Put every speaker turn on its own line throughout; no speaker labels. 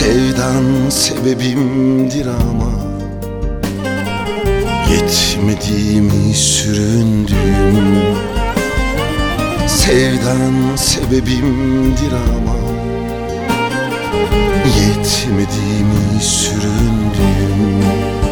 Sevdan sebebimdir ama yetmedi mi süründüğüm? Sevdan sebebimdir ama yetmedi mi süründüğüm?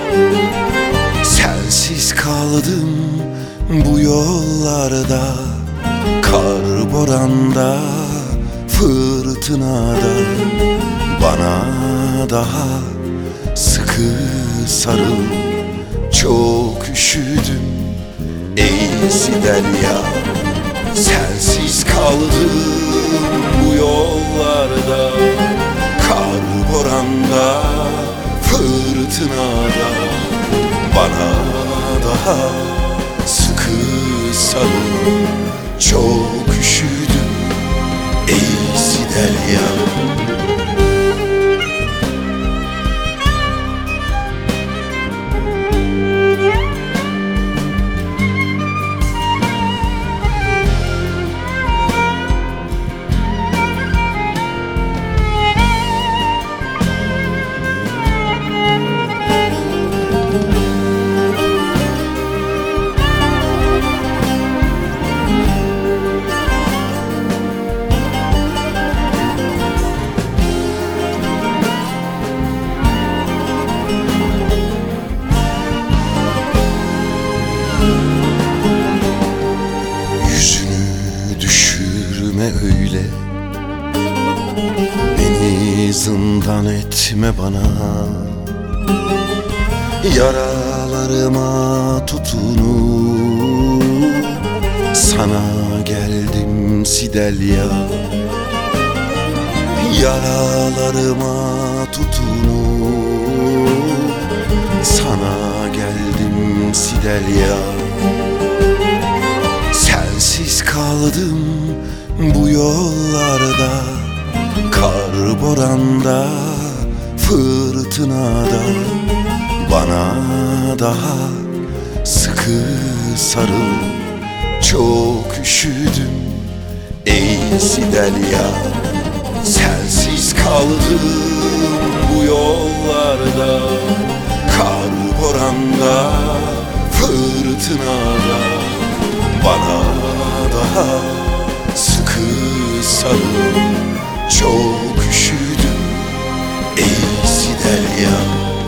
Sensiz kaldım bu yollarda, kar boranda, fırtınada. Bana daha sıkı sarıl, çok üşüdüm ey Sidelya. Sensiz kaldım bu yollarda, kar boranda, fırtınada. Bana daha sıkı sarıl, çok üşüdüm ey Sidelya. Yüzünü düşürme öyle, beni zindan etme bana. Yaralarıma tutunup sana geldim Sidelya. Yaralarıma tutunup sana geldim Sidelya. Sensiz kaldım bu yollarda, kar boranda, fırtınada. Bana daha sıkı sarıl, çok üşüdüm ey Sidelya. Sensiz kaldım bu yollarda, kar boranda, fırtınada. Bana daha sıkı sarıl, çok üşüdüm ey Sidelya.